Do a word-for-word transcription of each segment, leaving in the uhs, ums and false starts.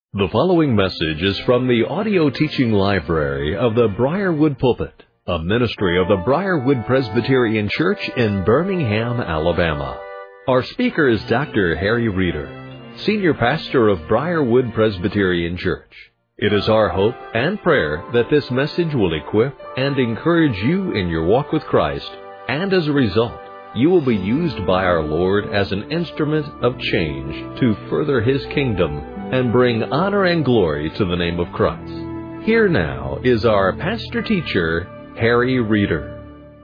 The following message is from the audio teaching library of the Briarwood Pulpit, a ministry of the Briarwood Presbyterian Church in Birmingham, Alabama. Our speaker is Doctor Harry Reeder, Senior Pastor of Briarwood Presbyterian Church. It is our hope and prayer that this message will equip and encourage you in your walk with Christ, and as a result, you will be used by our Lord as an instrument of change to further His kingdom and bring honor and glory to the name of Christ. Here now is our pastor-teacher, Harry Reeder.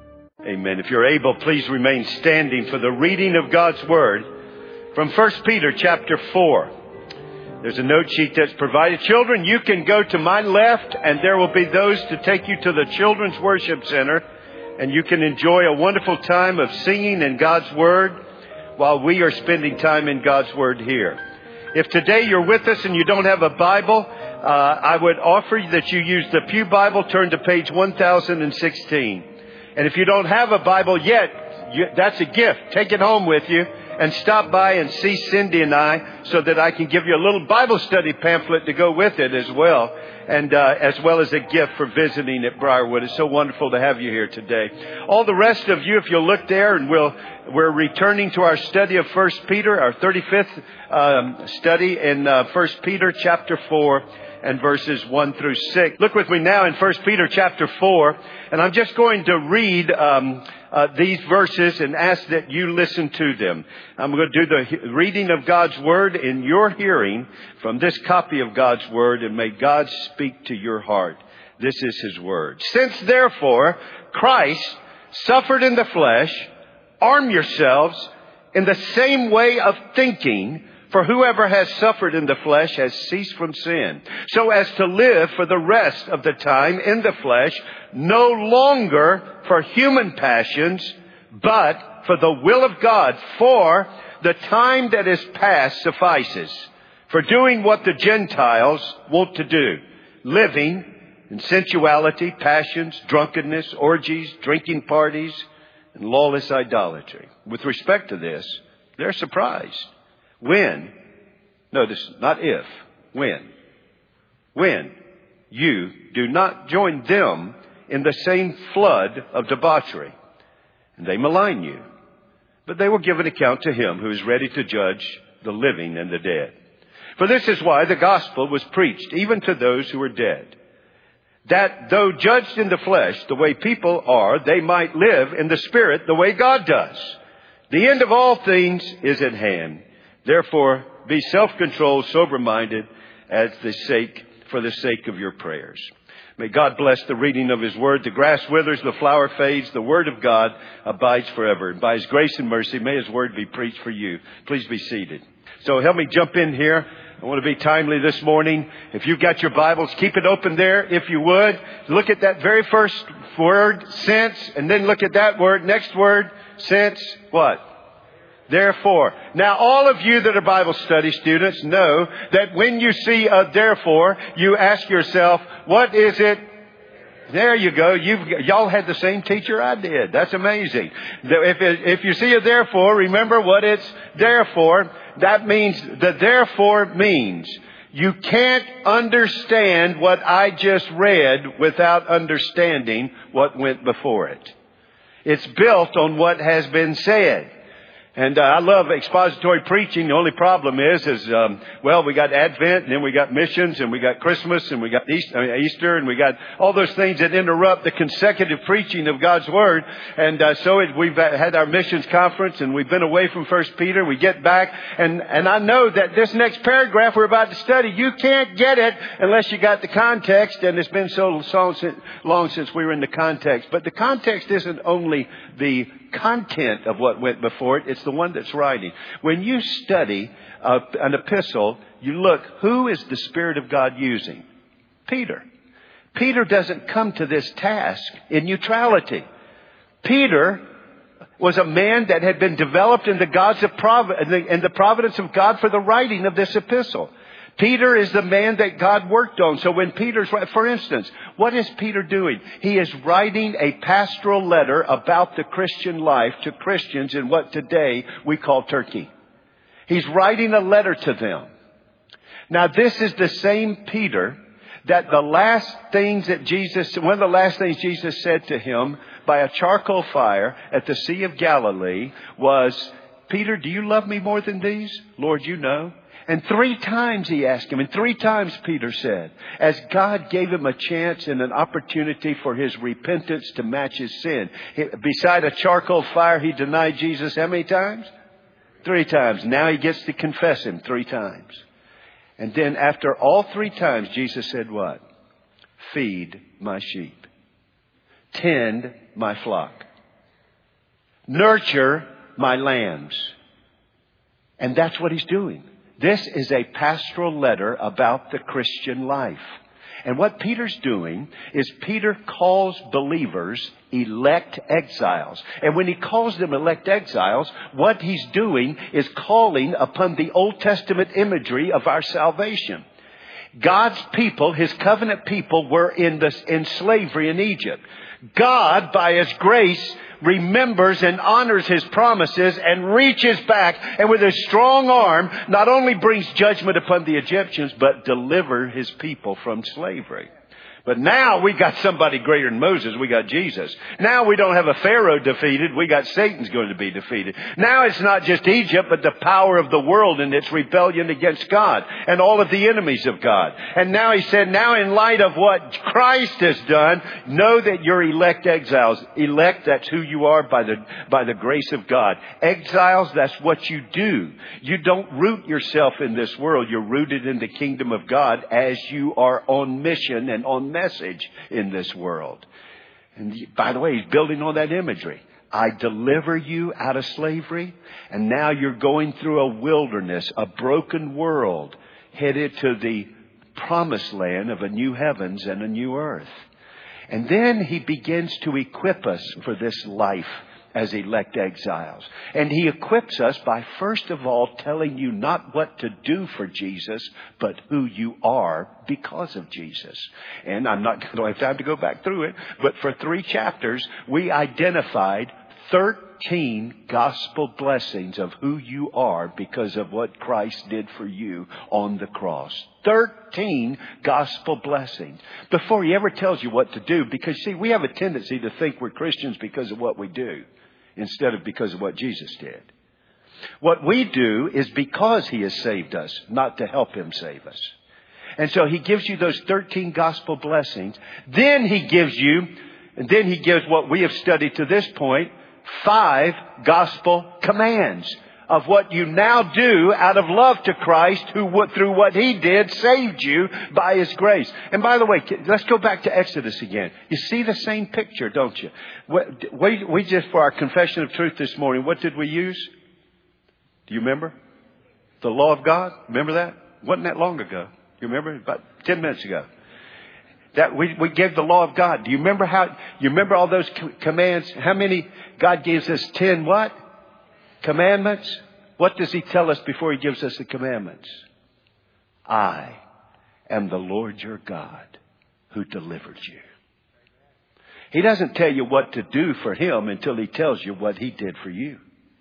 Amen. If you're able, please remain standing for the reading of God's Word from First Peter chapter four. There's a note sheet that's provided. Children, you can go to my left, and there will be those to take you to the Children's Worship Center, and you can enjoy a wonderful time of singing in God's Word while we are spending time in God's Word here. If today you're with us and you don't have a Bible, uh, I would offer that you use the Pew Bible, turn to page one thousand sixteen. And if you don't have a Bible yet, you, that's a gift. Take it home with you and stop by and see Cindy and I so that I can give you a little Bible study pamphlet to go with it as well. And uh, as well as a gift for visiting at Briarwood. It's so wonderful to have you here today. All the rest of you, if you'll look there, and we'll, we're returning to our study of First Peter, our thirty-fifth um, study in uh, First Peter chapter four and verses one through six. Look with me now in First Peter chapter four, and I'm just going to read um, uh, these verses and ask that you listen to them. I'm going to do the reading of God's Word in your hearing from this copy of God's Word, and may God speak to your heart. This is His Word. Since therefore Christ suffered in the flesh, arm yourselves in the same way of thinking, for whoever has suffered in the flesh has ceased from sin, so as to live for the rest of the time in the flesh, no longer for human passions, but for the will of God. For the time that is past suffices for doing what the Gentiles want to do, living in sensuality, passions, drunkenness, orgies, drinking parties, and lawless idolatry. With respect to this, they're surprised. When, notice, not if, when, when you do not join them in the same flood of debauchery, and they malign you, but they will give an account to Him who is ready to judge the living and the dead. For this is why the gospel was preached even to those who are dead, that though judged in the flesh the way people are, they might live in the Spirit the way God does. The end of all things is at hand. Therefore, be self-controlled, sober-minded, as the sake, for the sake of your prayers. May God bless the reading of His Word. The grass withers, the flower fades, the Word of God abides forever. And by His grace and mercy, may His Word be preached for you. Please be seated. So help me jump in here. I want to be timely this morning. If you've got your Bibles, keep it open there if you would. Look at that very first word, since, and then look at that word, next word, since, what? Therefore. Now, all of you that are Bible study students know that when you see a therefore, you ask yourself, what is it? There you go. You've, y'all had the same teacher I did. That's amazing. If, it, if you see a therefore, remember what it's there for. That means, the therefore means you can't understand what I just read without understanding what went before it. It's built on what has been said. And uh, I love expository preaching. The only problem is, is um, well, we got Advent, and then we got missions, and we got Christmas, and we got Easter, Easter and we got all those things that interrupt the consecutive preaching of God's Word. And uh, so it, we've had our missions conference, and we've been away from First Peter. We get back, and, and I know that this next paragraph we're about to study, you can't get it unless you got the context, and it's been so long since we were in the context. But the context isn't only the content of what went before it, it's the one that's writing. When you study uh, an epistle, you look, who is the Spirit of God using? Peter. Peter doesn't come to this task in neutrality. Peter was a man that had been developed in the God's of provi- in, the, in the providence of God for the writing of this epistle. Peter is the man that God worked on. So when Peter's, for instance, what is Peter doing? He is writing a pastoral letter about the Christian life to Christians in what today we call Turkey. He's writing a letter to them. Now, this is the same Peter that the last things that Jesus, one of the last things Jesus said to him by a charcoal fire at the Sea of Galilee was, Peter, do you love me more than these? Lord, you know. And three times he asked him, and three times Peter said, as God gave him a chance and an opportunity for his repentance to match his sin. Beside a charcoal fire, he denied Jesus how many times? Three times. Now he gets to confess him three times. And then after all three times, Jesus said what? Feed my sheep. Tend my flock. Nurture my lambs. And that's what he's doing. This is a pastoral letter about the Christian life. And what Peter's doing is Peter calls believers elect exiles. And when he calls them elect exiles, what he's doing is calling upon the Old Testament imagery of our salvation. God's people, his covenant people, were in this, in slavery in Egypt. God, by his grace, remembers and honors his promises and reaches back and with his strong arm not only brings judgment upon the Egyptians, but deliver his people from slavery. But now we got somebody greater than Moses. We got Jesus. Now we don't have a Pharaoh defeated. We got Satan's going to be defeated. Now it's not just Egypt, but the power of the world and its rebellion against God and all of the enemies of God. And now he said, now in light of what Christ has done, know that you're elect exiles. Elect, that's who you are by the, by the grace of God. Exiles, that's what you do. You don't root yourself in this world. You're rooted in the kingdom of God as you are on mission and on message in this world. And by the way, he's building on that imagery. I deliver you out of slavery, and now you're going through a wilderness, a broken world, headed to the promised land of a new heavens and a new earth. And then he begins to equip us for this life as elect exiles. And he equips us by first of all telling you not what to do for Jesus, but who you are because of Jesus. And I'm not going to have time to go back through it, but for three chapters, we identified thirteen gospel blessings of who you are because of what Christ did for you on the cross. thirteen gospel blessings before he ever tells you what to do. Because see, we have a tendency to think we're Christians because of what we do, instead of because of what Jesus did. What we do is because he has saved us, not to help him save us. And so he gives you those thirteen gospel blessings. Then he gives you, and then he gives what we have studied to this point, five gospel commands of what you now do out of love to Christ, who through what he did saved you by his grace. And by the way, let's go back to Exodus again. You see the same picture, don't you? We, we just, for our confession of truth this morning, what did we use? Do you remember? The law of God. Remember that? Wasn't that long ago? You remember? About ten minutes ago. That we, we gave the law of God. Do you remember how, you remember all those commands? How many? God gives us ten what? Commandments. What does he tell us before he gives us the commandments? I am the Lord your God who delivered you. He doesn't tell you what to do for him until he tells you what he did for you.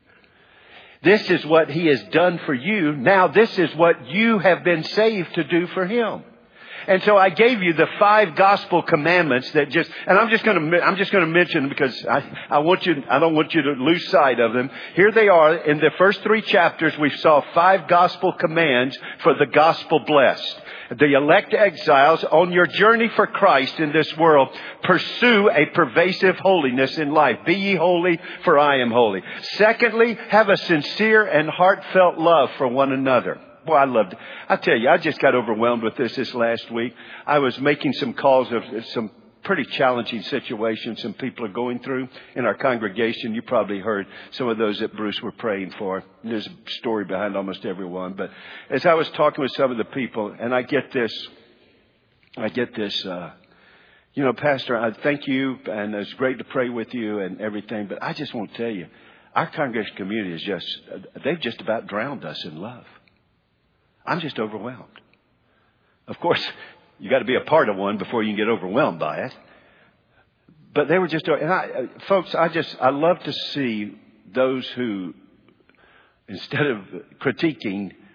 This is what he has done for you. Now this is what you have been saved to do for him. And so I gave you the five gospel commandments that just, and I'm just going to, I'm just going to mention them because I, I want you, I don't want you to lose sight of them. Here they are. In the first three chapters, we saw five gospel commands for the gospel blessed. The elect exiles, on your journey for Christ in this world, pursue a pervasive holiness in life. Be ye holy, for I am holy. Secondly, have a sincere and heartfelt love for one another. Boy, I loved it. I tell you, I just got overwhelmed with this this last week. I was making some calls of some pretty challenging situations some people are going through in our congregation. You probably heard some of those that Bruce were praying for. There's a story behind almost every one. But as I was talking with some of the people, and I get this, I get this, uh, you know, Pastor, I thank you, and it's great to pray with you and everything. But I just want to tell you, our congregation community is just, they've just about drowned us in love. I'm just overwhelmed. Of course, you got to be a part of one before you can get overwhelmed by it. But they were just, and I, folks, I just, I love to see those who, instead of critiquing,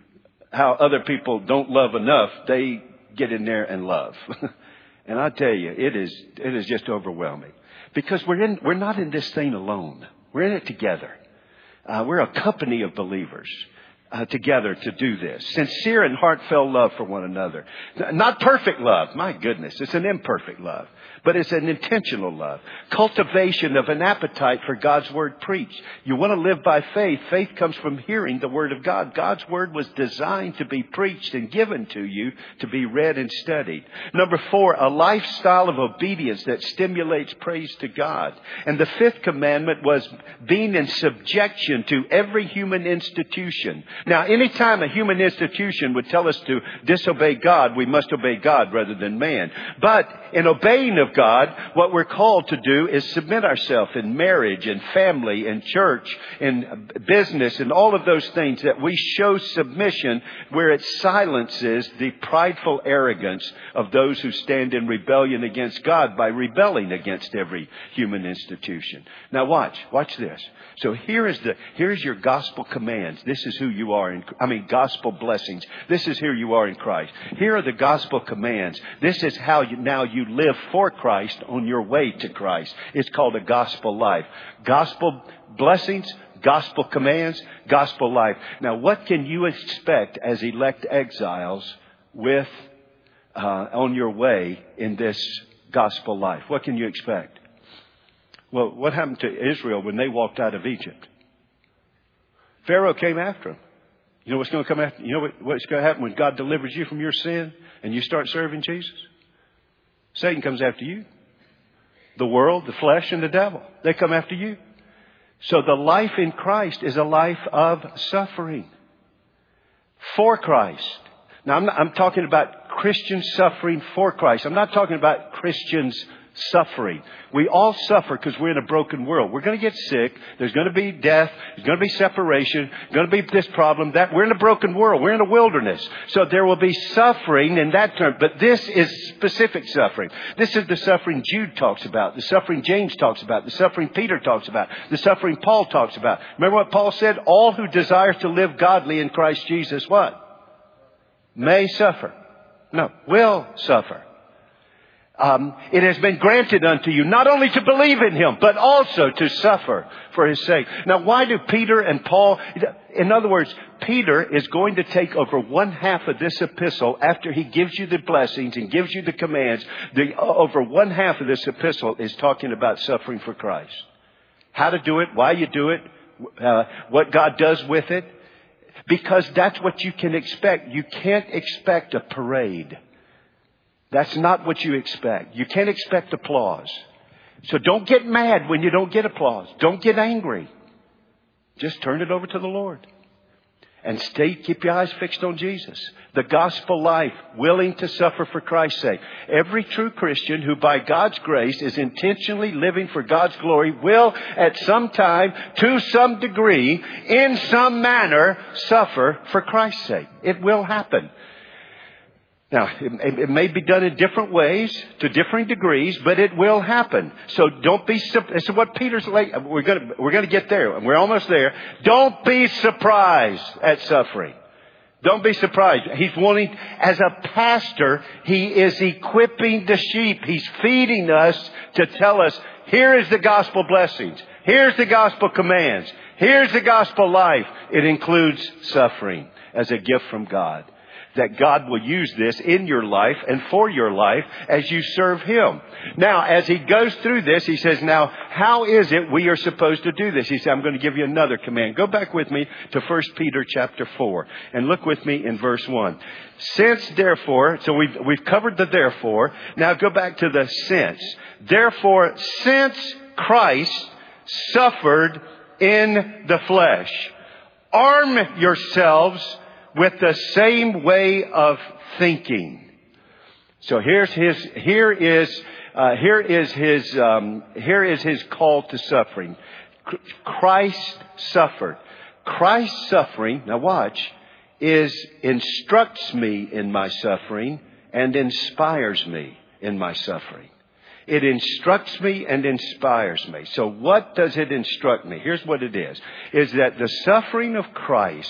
how other people don't love enough, they get in there and love. And I tell you, it is it is just overwhelming. Because we're in we're not in this thing alone. We're in it together. Uh, we're a company of believers uh, together to do this. Sincere and heartfelt love for one another. Not perfect love. My goodness, it's an imperfect love. But it's an intentional love. Cultivation of an appetite for God's word preached. You want to live by faith. Faith comes from hearing the word of God. God's word was designed to be preached and given to you to be read and studied. Number four, a lifestyle of obedience that stimulates praise to God. And the fifth commandment was being in subjection to every human institution. Now, anytime a human institution would tell us to disobey God, we must obey God rather than man. But in obeying of God, what we're called to do is submit ourselves in marriage and family and church and business and all of those things, that we show submission where it silences the prideful arrogance of those who stand in rebellion against God by rebelling against every human institution. Now watch, watch this. So here is the, here is your gospel commands. This is who you are in, I mean, gospel blessings. This is who you are in Christ. Here are the gospel commands. This is how you, now you live for Christ on your way to Christ. It's called a gospel life. Gospel blessings, gospel commands, gospel life. Now, what can you expect as elect exiles with, uh, on your way in this gospel life? What can you expect? Well, what happened to Israel when they walked out of Egypt? Pharaoh came after them. You know what's going to come after? You know what, what's going to happen when God delivers you from your sin and you start serving Jesus? Satan comes after you. The world, the flesh, and the devil. They come after you. So the life in Christ is a life of suffering for Christ. Now, I'm, not, I'm talking about Christians suffering for Christ. I'm not talking about Christians suffering. We all suffer because we're in a broken world. We're going to get sick. There's going to be death. There's going to be separation. There's going to be this problem, that. We're in a broken world. We're in a wilderness. So there will be suffering in that term. But this is specific suffering. This is the suffering Jude talks about. The suffering James talks about. The suffering Peter talks about. The suffering Paul talks about. Remember what Paul said? All who desire to live godly in Christ Jesus, what? May suffer. No, will suffer. Um, it has been granted unto you not only to believe in Him, but also to suffer for His sake. Now, why do Peter and Paul, in other words, Peter is going to take over one half of this epistle after he gives you the blessings and gives you the commands. The, over one half of this epistle is talking about suffering for Christ. How to do it, why you do it, uh, what God does with it. Because that's what you can expect. You can't expect a parade. That's not what you expect. You can't expect applause. So don't get mad when you don't get applause. Don't get angry. Just turn it over to the Lord. And stay, keep your eyes fixed on Jesus. The gospel life, willing to suffer for Christ's sake. Every true Christian who by God's grace is intentionally living for God's glory will at some time, to some degree, in some manner, suffer for Christ's sake. It will happen. Now, it, it may be done in different ways, to differing degrees, but it will happen. So don't be, this is what Peter's like, we're going to, we're going to get there. We're almost there. Don't be surprised at suffering. Don't be surprised. He's wanting, as a pastor, he is equipping the sheep. He's feeding us to tell us, here is the gospel blessings. Here's the gospel commands. Here's the gospel life. It includes suffering as a gift from God. That God will use this in your life and for your life as you serve Him. Now, as he goes through this, he says, now, how is it we are supposed to do this? He said, I'm going to give you another command. Go back with me to First Peter chapter four and look with me in verse one. Since therefore, so we've, we've covered the therefore. Now go back to the since. Therefore, since Christ suffered in the flesh, arm yourselves with the same way of thinking. So here's his. Here is. Uh, here is his. Um, here is his call to suffering. Christ suffered. Christ's suffering. Now watch. Is instructs me in my suffering and inspires me in my suffering. It instructs me and inspires me. So what does it instruct me? Here's what it is. Is that the suffering of Christ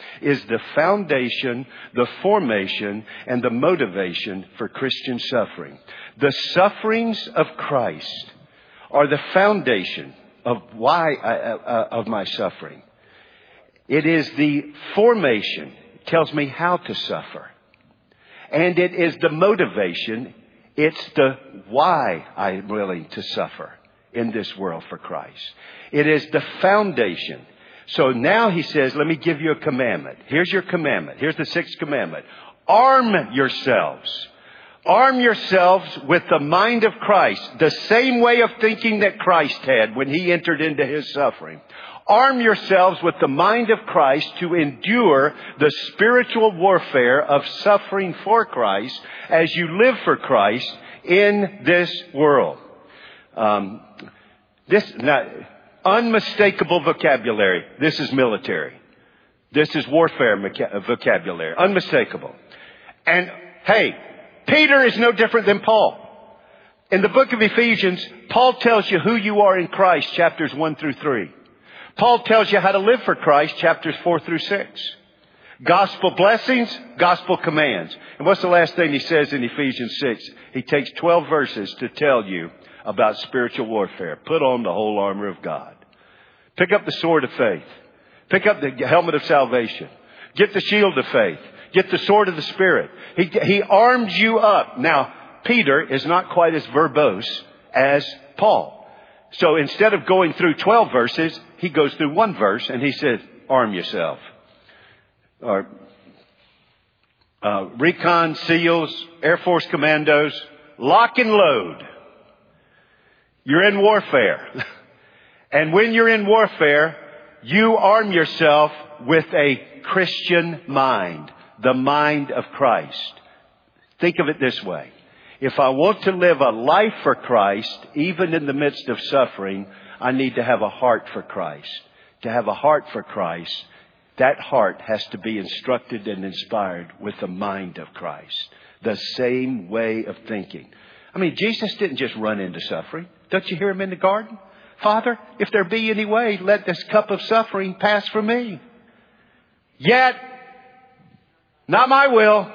is the foundation, the formation, and the motivation for Christian suffering. The sufferings of Christ are the foundation of why I, uh, of my suffering. It is the formation. It tells me how to suffer. And it is the motivation. It's the why I'm willing to suffer in this world for Christ. It is the foundation. So now he says, let me give you a commandment. Here's your commandment. Here's the sixth commandment. Arm yourselves. Arm yourselves with the mind of Christ. The same way of thinking that Christ had when he entered into his suffering. Arm yourselves with the mind of Christ to endure the spiritual warfare of suffering for Christ as you live for Christ in this world. Um, this now, unmistakable vocabulary. This is military. This is warfare vocabulary. Unmistakable. And hey, Peter is no different than Paul. In the book of Ephesians, Paul tells you who you are in Christ, chapters one through three. Paul tells you how to live for Christ, chapters four through six. Gospel blessings, gospel commands. And what's the last thing he says in Ephesians six? He takes twelve verses to tell you about spiritual warfare. Put on the whole armor of God. Pick up the sword of faith. Pick up the helmet of salvation. Get the shield of faith. Get the sword of the Spirit. He, he arms you up. Now, Peter is not quite as verbose as Paul. So instead of going through twelve verses, he goes through one verse and he says, arm yourself. Or uh, recon, SEALs, Air Force commandos, lock and load. You're in warfare. And when you're in warfare, you arm yourself with a Christian mind, the mind of Christ. Think of it this way. If I want to live a life for Christ, even in the midst of suffering, I need to have a heart for Christ. To have a heart for Christ, that heart has to be instructed and inspired with the mind of Christ. The same way of thinking. I mean, Jesus didn't just run into suffering. Don't you hear him in the garden? Father, if there be any way, let this cup of suffering pass from me. Yet, not my will.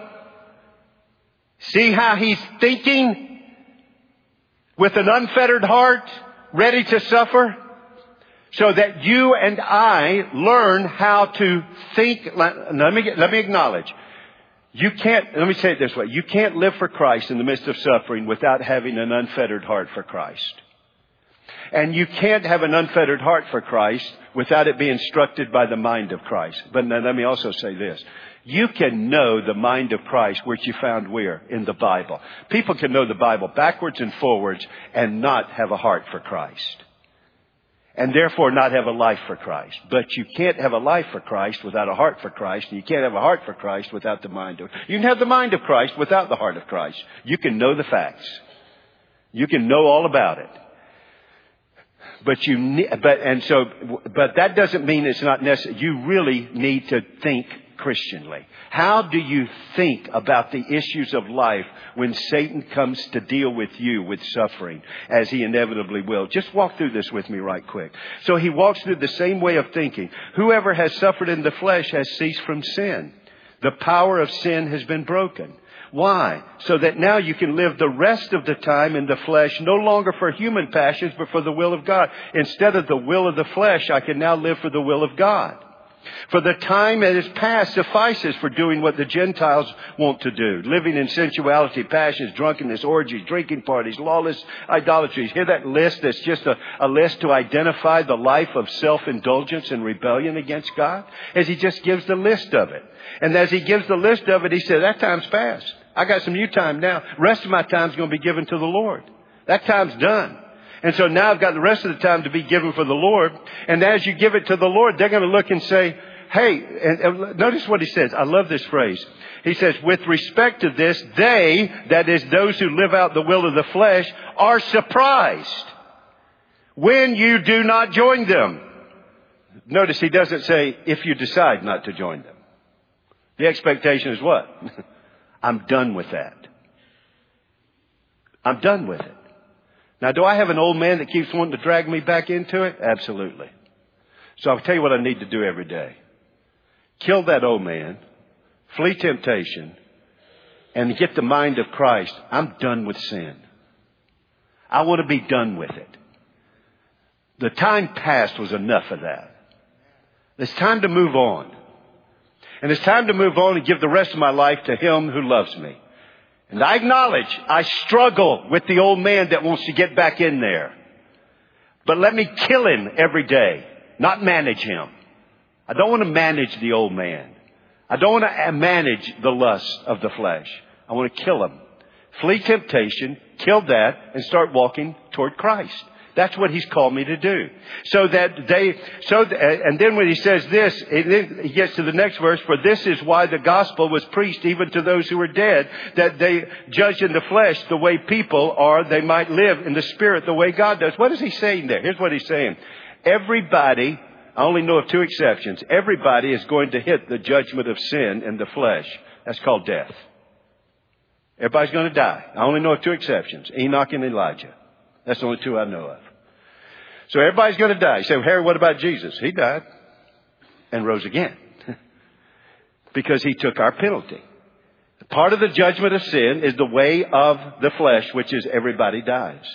See how he's thinking with an unfettered heart, ready to suffer? So that you and I learn how to think. Let me, let me acknowledge. You can't, let me say it this way. You can't live for Christ in the midst of suffering without having an unfettered heart for Christ. And you can't have an unfettered heart for Christ without it being instructed by the mind of Christ. But now let me also say this. You can know the mind of Christ, which you found where? In the Bible. People can know the Bible backwards and forwards and not have a heart for Christ. And therefore not have a life for Christ. But you can't have a life for Christ without a heart for Christ. And you can't have a heart for Christ without the mind of... You can have the mind of Christ without the heart of Christ. You can know the facts. You can know all about it. But you need, but, and so, but that doesn't mean it's not necessary. You really need to think Christianly. How do you think about the issues of life when Satan comes to deal with you with suffering, as he inevitably will? Just walk through this with me right quick. So he walks through the same way of thinking. Whoever has suffered in the flesh has ceased from sin. The power of sin has been broken. Why? So that now you can live the rest of the time in the flesh, no longer for human passions, but for the will of God. Instead of the will of the flesh, I can now live for the will of God. For the time that is past suffices for doing what the Gentiles want to do. Living in sensuality, passions, drunkenness, orgies, drinking parties, lawless idolatries. Hear that list? That's just a, a list to identify the life of self-indulgence and rebellion against God. As he just gives the list of it. And as he gives the list of it, he says, that time's past. I got some new time now. The rest of my time's going to be given to the Lord. That time's done. And so now I've got the rest of the time to be given for the Lord. And as you give it to the Lord, they're going to look and say, hey, and, and notice what he says. I love this phrase. He says, with respect to this, they, that is those who live out the will of the flesh, are surprised when you do not join them. Notice he doesn't say, if you decide not to join them. The expectation is what? I'm done with that. I'm done with it. Now, do I have an old man that keeps wanting to drag me back into it? Absolutely. So I'll tell you what I need to do every day. kill that old man, flee temptation, and get the mind of Christ. I'm done with sin. I want to be done with it. The time past was enough of that. It's time to move on. And it's time to move on and give the rest of my life to Him who loves me. And I acknowledge I struggle with the old man that wants to get back in there. But let me kill him every day, not manage him. I don't want to manage the old man. I don't want to manage the lust of the flesh. I want to kill him. Flee temptation, kill that, and start walking toward Christ. That's what He's called me to do. So that they, so, and then when He says this, He gets to the next verse, for this is why the gospel was preached even to those who were dead, that they judge in the flesh the way people are, they might live in the spirit the way God does. What is He saying there? Here's what He's saying. Everybody, I only know of two exceptions, everybody is going to hit the judgment of sin in the flesh. That's called death. Everybody's going to die. I only know of two exceptions, Enoch and Elijah. That's the only two I know of. So everybody's going to die. You say, well, Harry, what about Jesus? He died and rose again because He took our penalty. Part of the judgment of sin is the way of the flesh, which is everybody dies.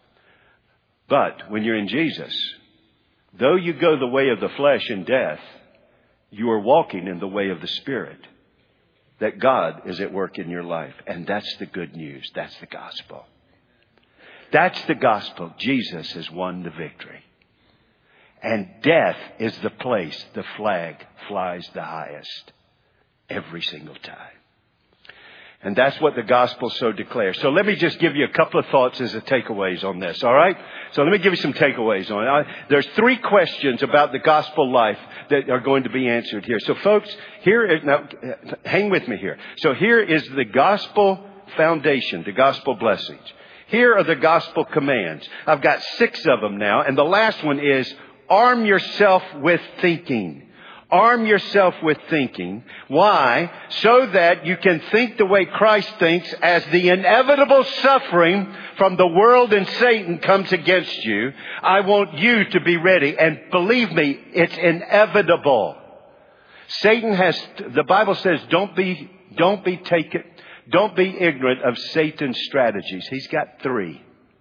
But when you're in Jesus, though you go the way of the flesh in death, you are walking in the way of the Spirit. That God is at work in your life. And that's the good news. That's the gospel. That's the gospel. Jesus has won the victory. And death is the place the flag flies the highest every single time. And that's what the gospel so declares. So let me just give you a couple of thoughts as a takeaways on this. All right. So let me give you some takeaways on it. I, there's three questions about the gospel life that are going to be answered here. So folks, here is, now hang with me here. So here is the gospel foundation, the gospel blessings. Here are the gospel commands. I've got six of them now. And the last one is arm yourself with thinking. Arm yourself with thinking. Why? So that you can think the way Christ thinks as the inevitable suffering from the world and Satan comes against you. I want you to be ready. And believe me, it's inevitable. Satan has, the Bible says, don't be, don't be taken, don't be ignorant of Satan's strategies. He's got three.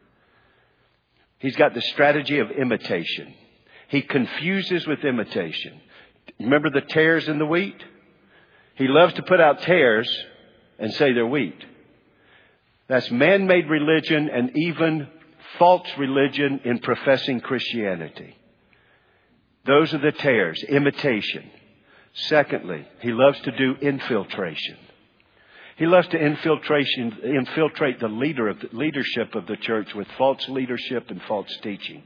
He's got the strategy of imitation. He confuses with imitation. Remember the tares in the wheat? He loves to put out tares and say they're wheat. That's man-made religion and even false religion in professing Christianity. Those are the tares, imitation. Secondly, he loves to do infiltration. He loves to infiltration, infiltrate the leader of the leadership of the church with false leadership and false teaching.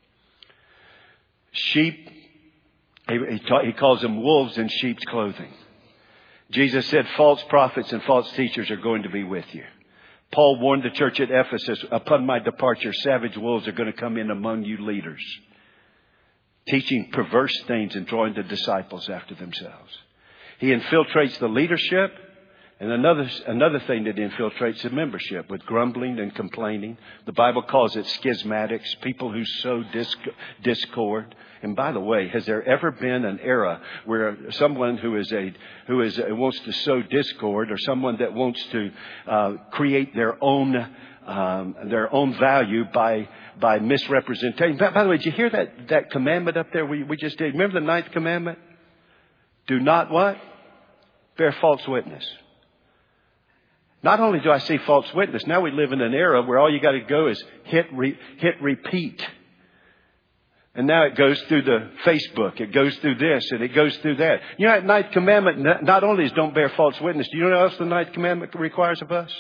Sheep, he, he, ta- he calls them wolves in sheep's clothing. Jesus said false prophets and false teachers are going to be with you. Paul warned the church at Ephesus, upon my departure, savage wolves are going to come in among you leaders, teaching perverse things and drawing the disciples after themselves. He infiltrates the leadership. And another another thing that infiltrates the membership with grumbling and complaining. The Bible calls it schismatics, people who sow discord. And by the way, has there ever been an era where someone who is a who is wants to sow discord, or someone that wants to uh, create their own um, their own value by by misrepresentation? By, by the way, did you hear that that commandment up there we we just did? Remember the ninth commandment? Do not what? Bear false witness. Not only do I see false witness, now we live in an era where all you got to go is hit re, hit repeat. And now it goes through the Facebook. It goes through this and it goes through that. You know, that ninth commandment not only is don't bear false witness. Do you know what else the ninth commandment requires of us?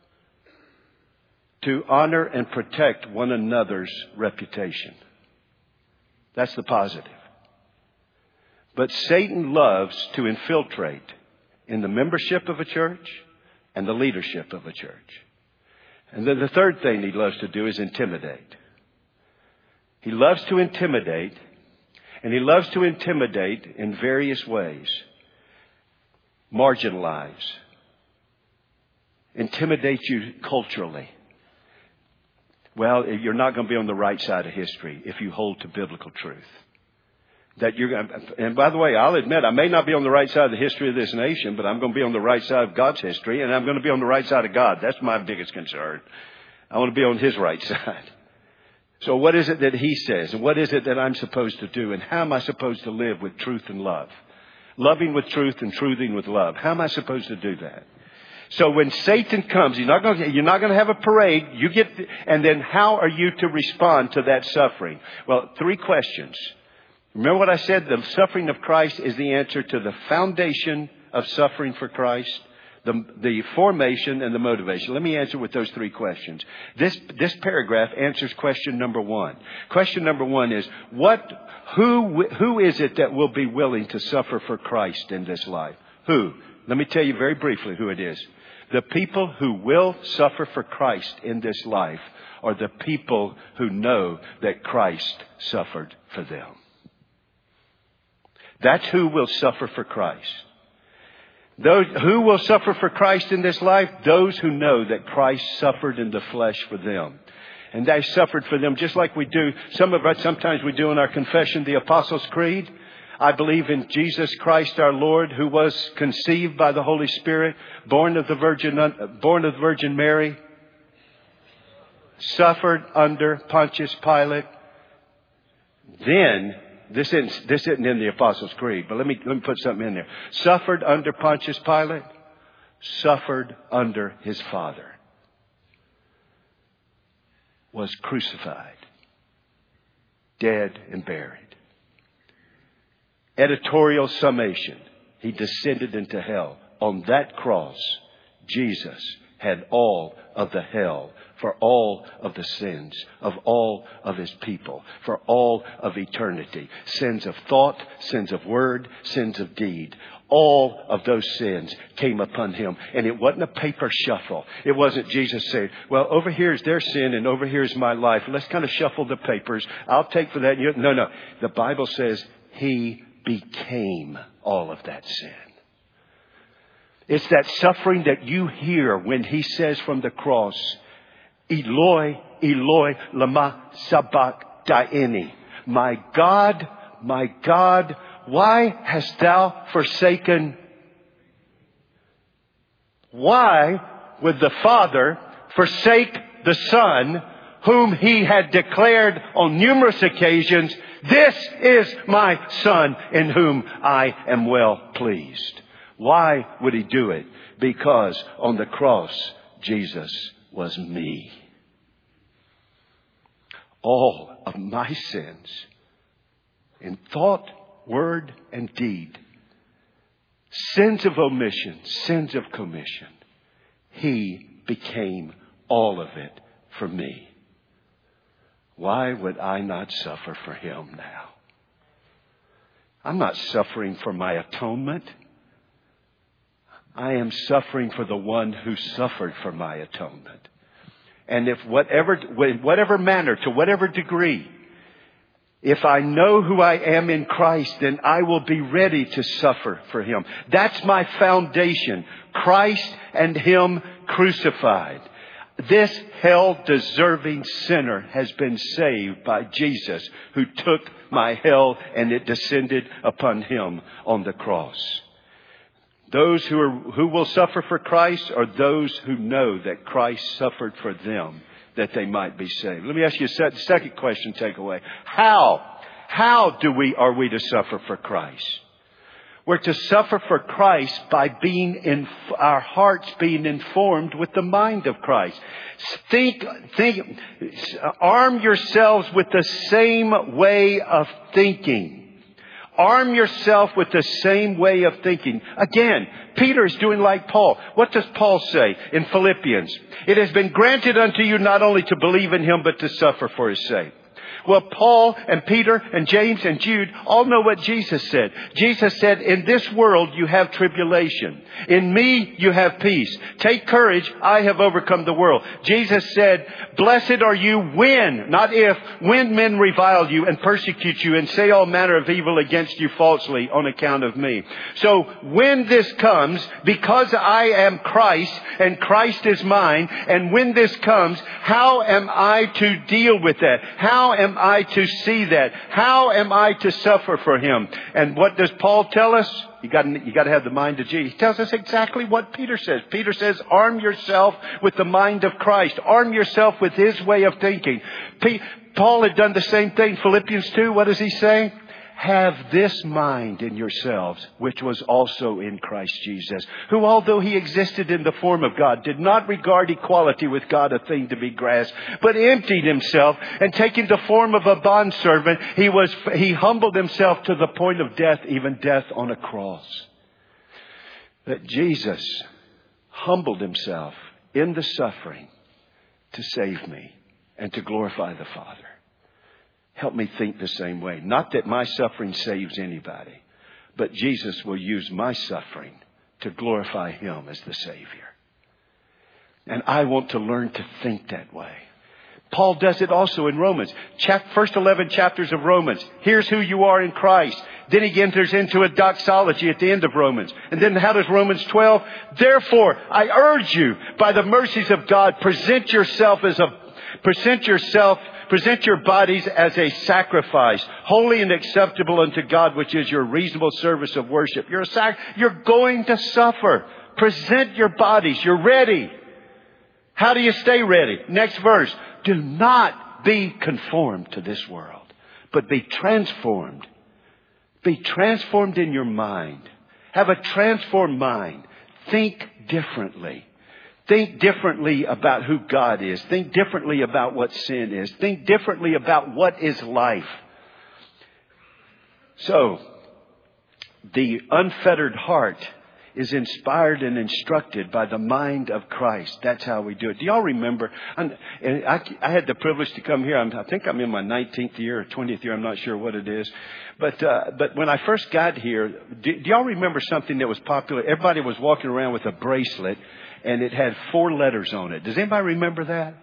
To honor and protect one another's reputation. That's the positive. But Satan loves to infiltrate in the membership of a church and the leadership of a church. And then the third thing he loves to do is intimidate. He loves to intimidate, and he loves to intimidate in various ways. Marginalize. Intimidate you culturally. Well, you're not going to be on the right side of history if you hold to biblical truth. that you're going to, and by the way, I'll admit, I may not be on the right side of the history of this nation, but I'm going to be on the right side of God's history, and I'm going to be on the right side of God. That's my biggest concern. I want to be on His right side. So what is it that He says? And what is it that I'm supposed to do? And how am I supposed to live with truth and love? Loving with truth and truthing with love. How am I supposed to do that? So when Satan comes, you're not going to, you're not going to have a parade. You get, and then how are you to respond to that suffering? Well, three questions. Remember what I said? The suffering of Christ is the answer to the foundation of suffering for Christ, the, the formation and the motivation. Let me answer with those three questions. This, this paragraph answers question number one. Question number one is, what, who, who is it that will be willing to suffer for Christ in this life? Who? Let me tell you very briefly who it is. The people who will suffer for Christ in this life are the people who know that Christ suffered for them. That's who will suffer for Christ. Those who will suffer for Christ in this life, those who know that Christ suffered in the flesh for them. And they suffered for them just like we do. Some of us, sometimes we do in our confession, the Apostles' Creed. I believe in Jesus Christ our Lord, who was conceived by the Holy Spirit, born of the Virgin, born of the Virgin Mary, suffered under Pontius Pilate. Then, this isn't, this isn't in the Apostles' Creed, but let me, let me put something in there. Suffered under Pontius Pilate, suffered under his Father, was crucified, dead and buried. Editorial summation. He descended into hell. On that cross, Jesus had all of the hell for all of the sins of all of His people, for all of eternity. Sins of thought, sins of word, sins of deed. All of those sins came upon Him. And it wasn't a paper shuffle. It wasn't Jesus saying, well, over here is their sin and over here is my life. Let's kind of shuffle the papers. I'll take for that. No, no. The Bible says He became all of that sin. It's that suffering that you hear when He says from the cross, Eloi, Eloi, lama sabachthani. My God, my God, why hast thou forsaken? Why would the Father forsake the Son, whom He had declared on numerous occasions, this is my Son in whom I am well pleased? Why would He do it? Because on the cross, Jesus was me. All of my sins in thought, word, and deed, sins of omission, sins of commission, He became all of it for me. Why would I not suffer for Him now? I'm not suffering for my atonement. I am suffering for the one who suffered for my atonement. And if whatever, in whatever manner, to whatever degree, if I know who I am in Christ, then I will be ready to suffer for Him. That's my foundation. Christ and Him crucified. This hell-deserving sinner has been saved by Jesus, who took my hell and it descended upon Him on the cross. Those who are, who will suffer for Christ are those who know that Christ suffered for them, that they might be saved. Let me ask you a second question takeaway. How? How do we, are we to suffer for Christ? We're to suffer for Christ by being in our hearts being informed with the mind of Christ. Think, think, arm yourselves with the same way of thinking. Arm yourself with the same way of thinking. Again, Peter is doing like Paul. What does Paul say in Philippians? It has been granted unto you not only to believe in Him, but to suffer for His sake. Well, Paul and Peter and James and Jude all know what Jesus said. Jesus said, in this world you have tribulation. In me you have peace. Take courage, I have overcome the world. Jesus said, blessed are you when, not if, when men revile you and persecute you and say all manner of evil against you falsely on account of me. So when this comes, because I am Christ and Christ is mine, and when this comes, how am I to deal with that? How am am I to see that? How am I to suffer for Him? And what does Paul tell us? You got you got to have the mind of Jesus. He tells us exactly what Peter says. Peter says, arm yourself with the mind of Christ. Arm yourself with His way of thinking. P- Paul had done the same thing. Philippians two, what does he say? Have this mind in yourselves, which was also in Christ Jesus, who, although He existed in the form of God, did not regard equality with God a thing to be grasped, but emptied Himself, and taking the form of a bondservant, he was he humbled Himself to the point of death, even death on a cross. That Jesus humbled Himself in the suffering to save me and to glorify the Father. Help me think the same way. Not that my suffering saves anybody, but Jesus will use my suffering to glorify Him as the Savior. And I want to learn to think that way. Paul does it also in Romans. First eleven chapters of Romans. Here's who you are in Christ. Then he enters into a doxology at the end of Romans. And then how does Romans twelve? Therefore, I urge you, by the mercies of God, present yourself as a, present yourself Present your bodies as a sacrifice, holy and acceptable unto God, which is your reasonable service of worship. You're a sac- You're going to suffer. Present your bodies. You're ready. How do you stay ready? Next verse. Do not be conformed to this world, but be transformed. Be transformed in your mind. Have a transformed mind. Think differently. Think differently about who God is. Think differently about what sin is. Think differently about what is life. So, the unfettered heart is inspired and instructed by the mind of Christ. That's how we do it. Do y'all remember? I, I had the privilege to come here. I'm, I think I'm in my nineteenth year or twentieth year. I'm not sure what it is. But uh, but when I first got here, do, do y'all remember something that was popular? Everybody was walking around with a bracelet, and it had four letters on it. Does anybody remember that?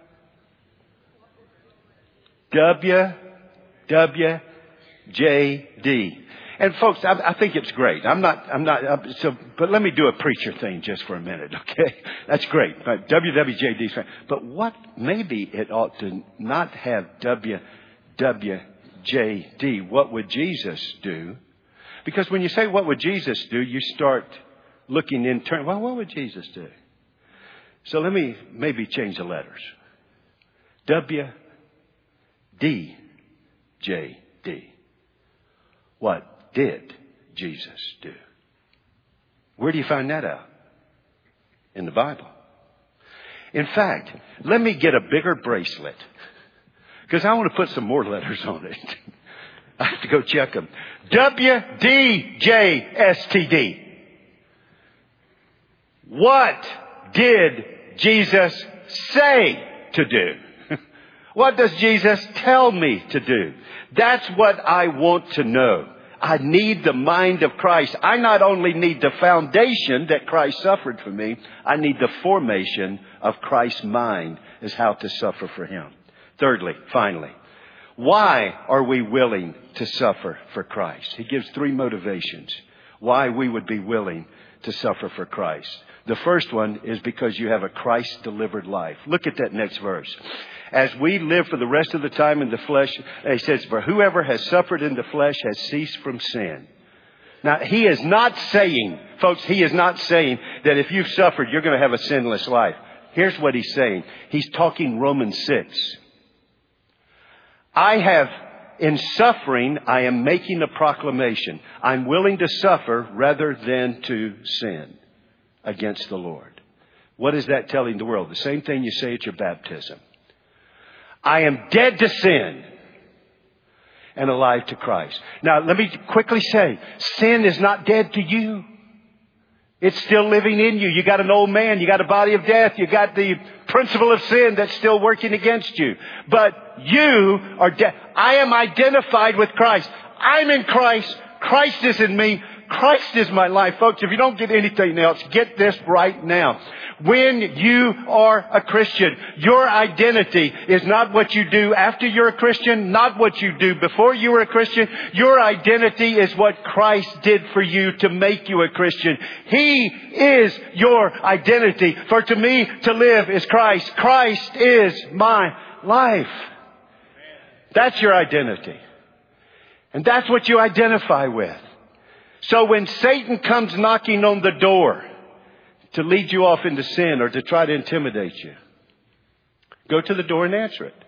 W, W, J, D. And folks, I, I think it's great. I'm not, I'm not, uh, so, but let me do a preacher thing just for a minute, okay? That's great. But W W J D is fine. But what, maybe it ought to not have W W J D. What would Jesus do? Because when you say, what would Jesus do? You start looking in turn. Well, what would Jesus do? So let me maybe change the letters. W D J D. What did Jesus do? Where do you find that out? In the Bible. In fact, let me get a bigger bracelet, because I want to put some more letters on it. I have to go check them. W D J S T D. What did Jesus say to do? What does Jesus tell me to do? That's what I want to know. I need the mind of Christ. I not only need the foundation that Christ suffered for me, I need the formation of Christ's mind as how to suffer for Him. Thirdly, finally, why are we willing to suffer for Christ? He gives three motivations why we would be willing to suffer for Christ. The first one is because you have a Christ-delivered life. Look at that next verse. As we live for the rest of the time in the flesh, he says, for whoever has suffered in the flesh has ceased from sin. Now, he is not saying, folks, he is not saying that if you've suffered, you're going to have a sinless life. Here's what he's saying. He's talking Romans six. I have, in suffering, I am making a proclamation. I'm willing to suffer rather than to sin against the Lord. What is that telling the world? The same thing you say at your baptism. I am dead to sin and alive to Christ. Now, let me quickly say, sin is not dead to you. It's still living in you. You got an old man. You got a body of death. You got the principle of sin that's still working against you. But you are dead. I am identified with Christ. I'm in Christ. Christ is in me. Christ is my life. Folks, if you don't get anything else, get this right now. When you are a Christian, your identity is not what you do after you're a Christian, not what you do before you were a Christian. Your identity is what Christ did for you to make you a Christian. He is your identity. For to me, to live is Christ. Christ is my life. That's your identity. And that's what you identify with. So when Satan comes knocking on the door to lead you off into sin or to try to intimidate you, go to the door and answer it.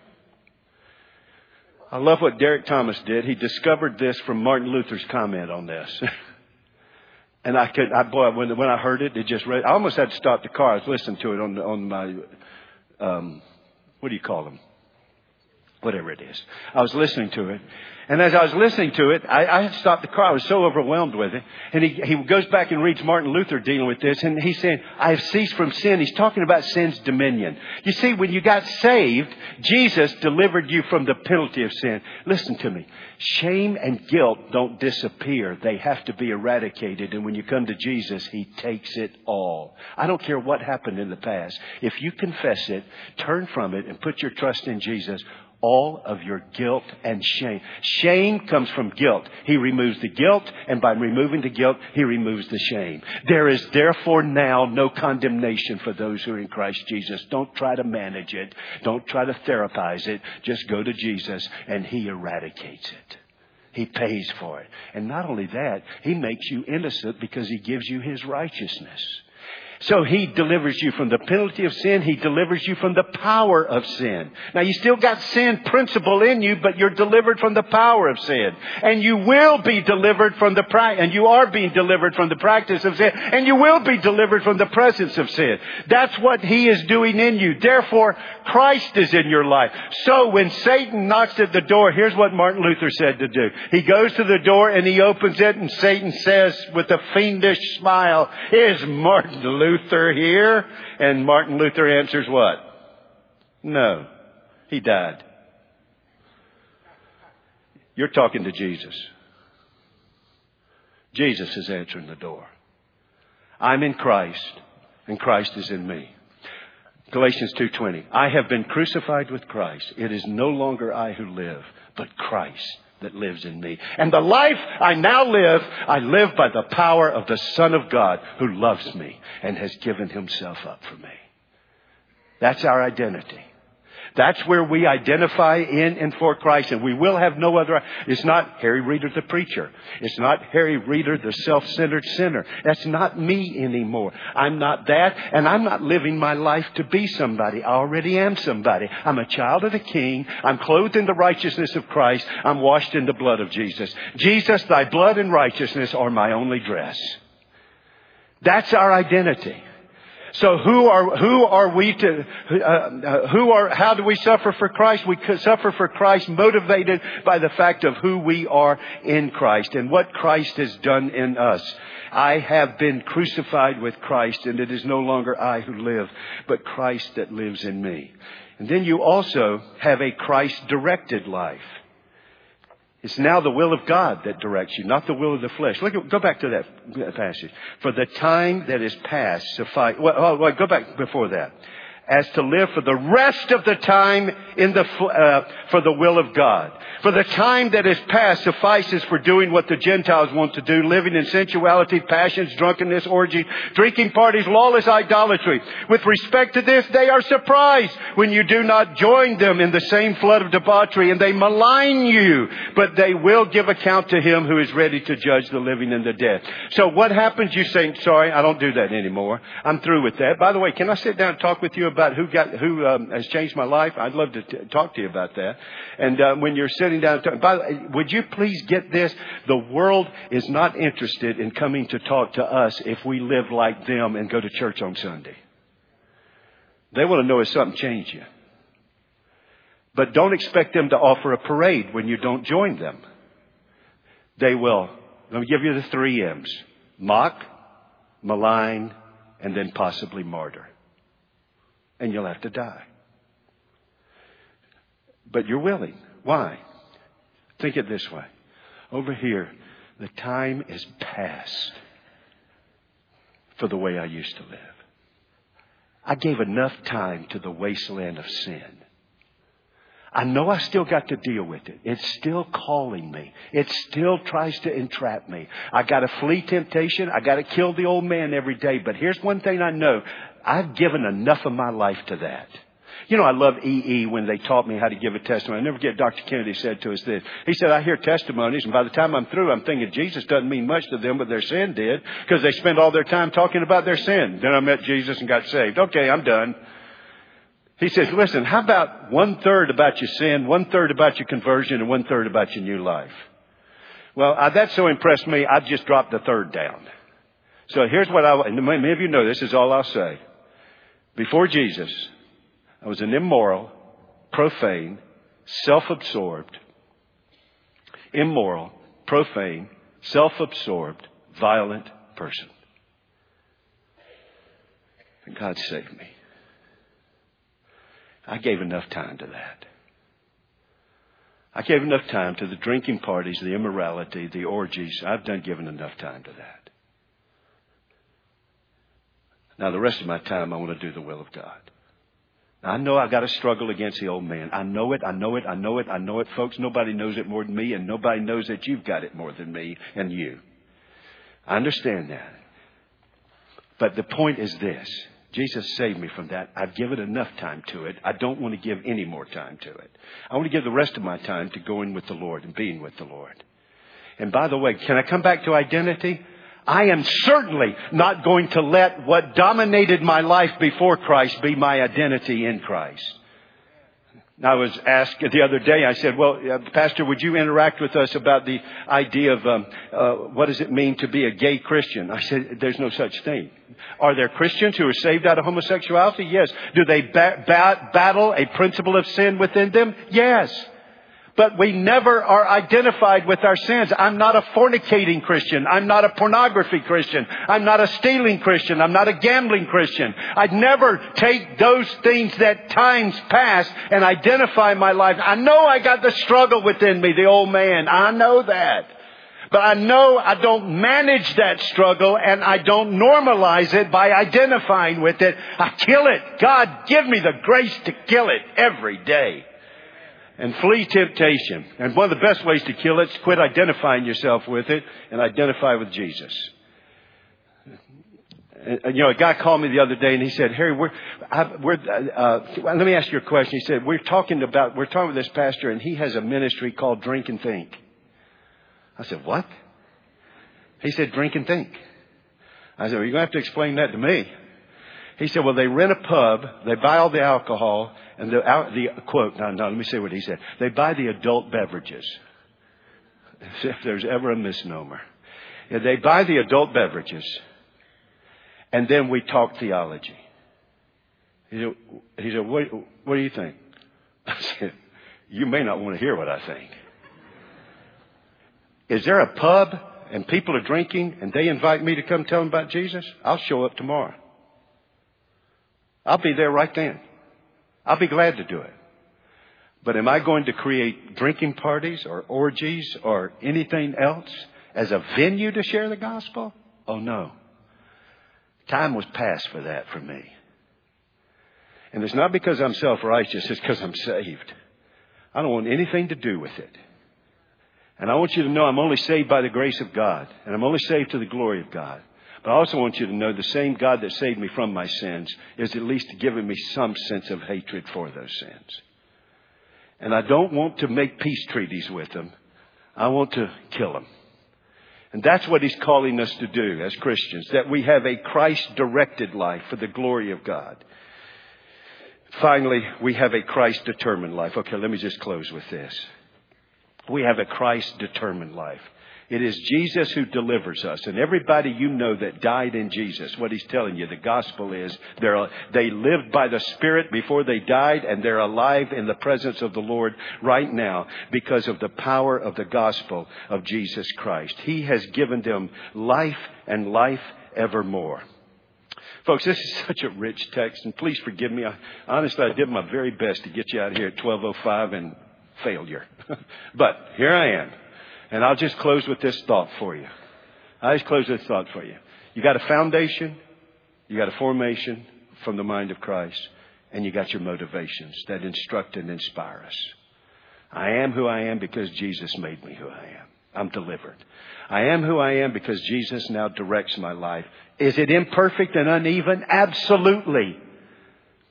I love what Derek Thomas did. He discovered this from Martin Luther's comment on this. And I could, I, boy, when, when I heard it, it just, read, I almost had to stop the car. I was listening to it on, on my, um, what do you call them? Whatever it is. I was listening to it. And as I was listening to it, I, I had stopped the car. I was so overwhelmed with it. And he, he goes back and reads Martin Luther dealing with this. And he's saying, I have ceased from sin. He's talking about sin's dominion. You see, when you got saved, Jesus delivered you from the penalty of sin. Listen to me. Shame and guilt don't disappear. They have to be eradicated. And when you come to Jesus, He takes it all. I don't care what happened in the past. If you confess it, turn from it, and put your trust in Jesus, all of your guilt and shame. Shame comes from guilt. He removes the guilt, and by removing the guilt, He removes the shame. There is therefore now no condemnation for those who are in Christ Jesus. Don't try to manage it. Don't try to therapize it. Just go to Jesus, and He eradicates it. He pays for it. And not only that, He makes you innocent because He gives you His righteousness. So He delivers you from the penalty of sin. He delivers you from the power of sin. Now, you still got sin principle in you, but you're delivered from the power of sin. And you will be delivered from the pra- and you are being delivered from the practice of sin. And you will be delivered from the presence of sin. That's what He is doing in you. Therefore, Christ is in your life. So when Satan knocks at the door, here's what Martin Luther said to do. He goes to the door and he opens it, and Satan says with a fiendish smile, "Is Martin Luther Luther here?" And Martin Luther answers what? No, he died. You're talking to Jesus. Jesus is answering the door. I'm in Christ, and Christ is in me. Galatians two twenty. I have been crucified with Christ. It is no longer I who live, but Christ that lives in me. And the life I now live, I live by the power of the Son of God who loves me and has given Himself up for me. That's our identity. That's where we identify in and for Christ, and we will have no other. It's not Harry Reeder the preacher. It's not Harry Reeder the self-centered sinner. That's not me anymore. I'm not that, and I'm not living my life to be somebody. I already am somebody. I'm a child of the King. I'm clothed in the righteousness of Christ. I'm washed in the blood of Jesus. Jesus, Thy blood and righteousness are my only dress. That's our identity. So who are who are we to uh, uh, who are how do we suffer for Christ? We suffer for Christ motivated by the fact of who we are in Christ and what Christ has done in us. I have been crucified with Christ, and it is no longer I who live, but Christ that lives in me. And then you also have a Christ-directed life. It's now the will of God that directs you, not the will of the flesh. Look at, go back to that passage. For the time that is past suffice. Well, well, go back before that. As to live for the rest of the time in the uh, for the will of God. For the time that is past suffices for doing what the Gentiles want to do, living in sensuality, passions, drunkenness, orgies, drinking parties, lawless idolatry. With respect to this, they are surprised when you do not join them in the same flood of debauchery, and they malign you. But they will give account to Him who is ready to judge the living and the dead. So what happens? You say, sorry, I don't do that anymore. I'm through with that. By the way, can I sit down and talk with you about who got who um, has changed my life? I'd love to t- talk to you about that. And uh, when you're sitting down, talk, by the way, would you please get this? The world is not interested in coming to talk to us if we live like them and go to church on Sunday. They want to know if something changed you. But don't expect them to offer a parade when you don't join them. They will. Let me give you the three M's. Mock, malign, and then possibly martyr. And you'll have to die. But you're willing. Why? Think it this way. Over here, the time is past for the way I used to live. I gave enough time to the wasteland of sin. I know I still got to deal with it. It's still calling me. It still tries to entrap me. I got to flee temptation. I got to kill the old man every day. But here's one thing I know. I've given enough of my life to that. You know, I love E E when they taught me how to give a testimony. I never forget Doctor Kennedy said to us this. He said, I hear testimonies, and by the time I'm through, I'm thinking Jesus doesn't mean much to them, but their sin did, because they spend all their time talking about their sin. Then I met Jesus and got saved. Okay, I'm done. He says, listen, how about one third about your sin, one third about your conversion, and one third about your new life? Well, I, that so impressed me, I just dropped the third down. So here's what I, and many of you know this is all I'll say. Before Jesus, I was an immoral, profane, self-absorbed, immoral, profane, self-absorbed, violent person. And God saved me. I gave enough time to that. I gave enough time to the drinking parties, the immorality, the orgies. I've done given enough time to that. Now, the rest of my time, I want to do the will of God. Now, I know I've got to struggle against the old man. I know it, I know it, I know it, I know it. Folks, nobody knows it more than me, and nobody knows that you've got it more than me and you. I understand that. But the point is this. Jesus saved me from that. I've given enough time to it. I don't want to give any more time to it. I want to give the rest of my time to going with the Lord and being with the Lord. And by the way, can I come back to identity? I am certainly not going to let what dominated my life before Christ be my identity in Christ. I was asked the other day, I said, well, uh, Pastor, would you interact with us about the idea of um, uh, what does it mean to be a gay Christian? I said, there's no such thing. Are there Christians who are saved out of homosexuality? Yes. Do they ba- ba- battle a principle of sin within them? Yes. But we never are identified with our sins. I'm not a fornicating Christian. I'm not a pornography Christian. I'm not a stealing Christian. I'm not a gambling Christian. I'd never take those things that times past and identify my life. I know I got the struggle within me, the old man. I know that. But I know I don't manage that struggle, and I don't normalize it by identifying with it. I kill it. God, give me the grace to kill it every day. And flee temptation. And one of the best ways to kill it is quit identifying yourself with it and identify with Jesus. And, you know, a guy called me the other day and he said, Harry, we're, I, we're uh, let me ask you a question. He said, we're talking about, we're talking with this pastor and he has a ministry called Drink and Think. I said, what? He said, Drink and Think. I said, well, you're going to have to explain that to me. He said, well, they rent a pub, they buy all the alcohol, and the, the quote, no, no, let me say what he said. They buy the adult beverages. As if there's ever a misnomer. Yeah, they buy the adult beverages, and then we talk theology. He said, he said what, what do you think? I said, you may not want to hear what I think. Is there a pub, and people are drinking, and they invite me to come tell them about Jesus? I'll show up tomorrow. I'll be there right then. I'll be glad to do it. But am I going to create drinking parties or orgies or anything else as a venue to share the gospel? Oh, no. Time was past for that for me. And it's not because I'm self-righteous. It's because I'm saved. I don't want anything to do with it. And I want you to know I'm only saved by the grace of God. And I'm only saved to the glory of God. But I also want you to know the same God that saved me from my sins is at least giving me some sense of hatred for those sins. And I don't want to make peace treaties with them. I want to kill them. And that's what he's calling us to do as Christians, that we have a Christ-directed life for the glory of God. Finally, we have a Christ-determined life. Okay, let me just close with this. We have a Christ-determined life. It is Jesus who delivers us. And everybody you know that died in Jesus, what he's telling you, the gospel is they're, they lived by the Spirit before they died, and they're alive in the presence of the Lord right now because of the power of the gospel of Jesus Christ. He has given them life and life evermore. Folks, this is such a rich text, and please forgive me. I, honestly, I did my very best to get you out of here at twelve oh five and failure. But here I am. And I'll just close with this thought for you. I'll just close with this thought for you. You got a foundation. You got a formation from the mind of Christ. And you got your motivations that instruct and inspire us. I am who I am because Jesus made me who I am. I'm delivered. I am who I am because Jesus now directs my life. Is it imperfect and uneven? Absolutely.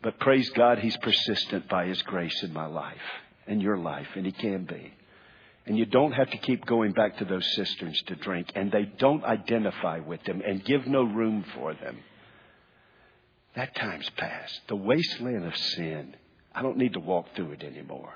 But praise God, He's persistent by His grace in my life and your life, and He can be. And you don't have to keep going back to those cisterns to drink, and they don't identify with them and give no room for them. That time's past. The wasteland of sin, I don't need to walk through it anymore.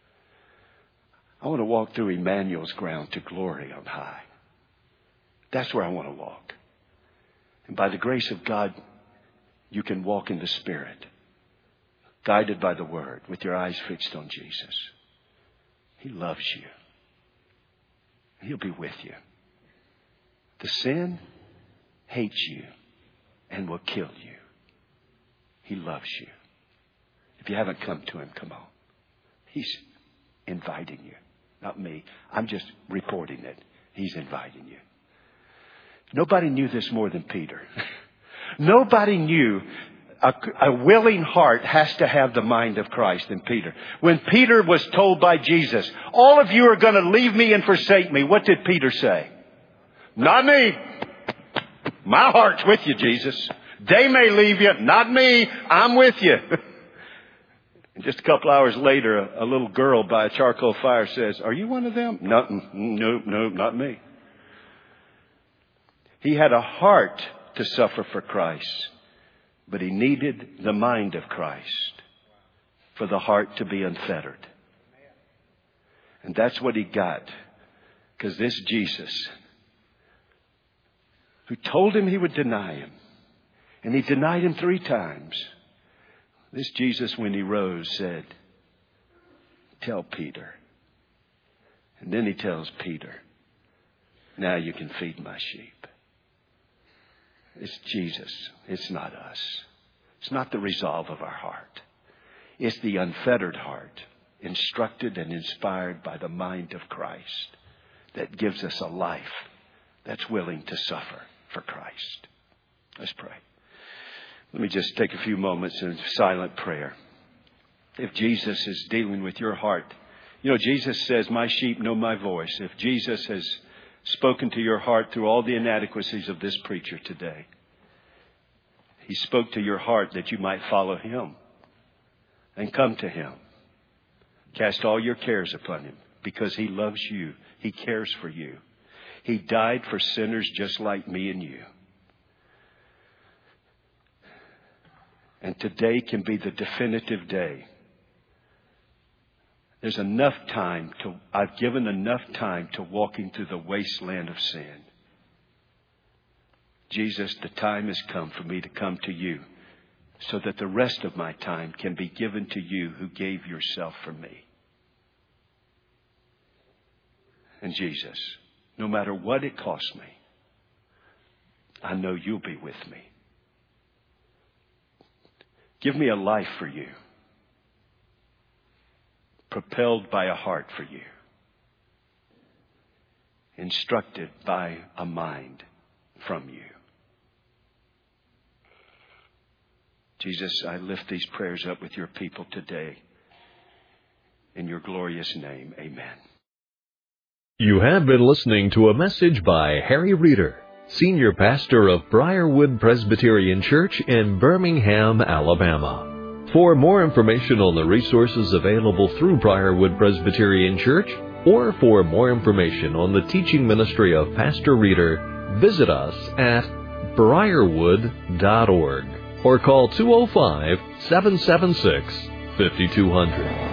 I want to walk through Emmanuel's ground to glory on high. That's where I want to walk. And by the grace of God, you can walk in the Spirit, guided by the Word, with your eyes fixed on Jesus. He loves you. He'll be with you. The sin hates you and will kill you. He loves you. If you haven't come to Him, come on. He's inviting you. Not me. I'm just reporting it. He's inviting you. Nobody knew this more than Peter. Nobody knew a, a willing heart has to have the mind of Christ than Peter. When Peter was told by Jesus, all of you are going to leave me and forsake me, what did Peter say? Not me. My heart's with you, Jesus. They may leave you. Not me. I'm with you. And just a couple hours later, a, a little girl by a charcoal fire says, are you one of them? No, no, no, not me. He had a heart to suffer for Christ, but he needed the mind of Christ for the heart to be unfettered. And that's what he got. Because this Jesus, who told him he would deny him, and he denied him three times. This Jesus, when he rose, said, tell Peter. And then he tells Peter, now you can feed my sheep. It's Jesus. It's not us. It's not the resolve of our heart. It's the unfettered heart, instructed and inspired by the mind of Christ, that gives us a life that's willing to suffer for Christ. Let's pray. Let me just take a few moments in silent prayer. If Jesus is dealing with your heart, you know, Jesus says, my sheep know my voice. If Jesus has spoken to your heart through all the inadequacies of this preacher today, He spoke to your heart that you might follow Him and come to Him. Cast all your cares upon Him because He loves you. He cares for you. He died for sinners just like me and you. And today can be the definitive day. There's enough time to, I've given enough time to walking through the wasteland of sin. Jesus, the time has come for me to come to you so that the rest of my time can be given to you who gave yourself for me. And Jesus, no matter what it costs me, I know you'll be with me. Give me a life for you, propelled by a heart for you, instructed by a mind from you. Jesus, I lift these prayers up with your people today. In your glorious name, amen. You have been listening to a message by Harry Reeder, Senior Pastor of Briarwood Presbyterian Church in Birmingham, Alabama. For more information on the resources available through Briarwood Presbyterian Church, or for more information on the teaching ministry of Pastor Reeder, visit us at briarwood dot org or call two oh five, seven seven six, five two zero zero.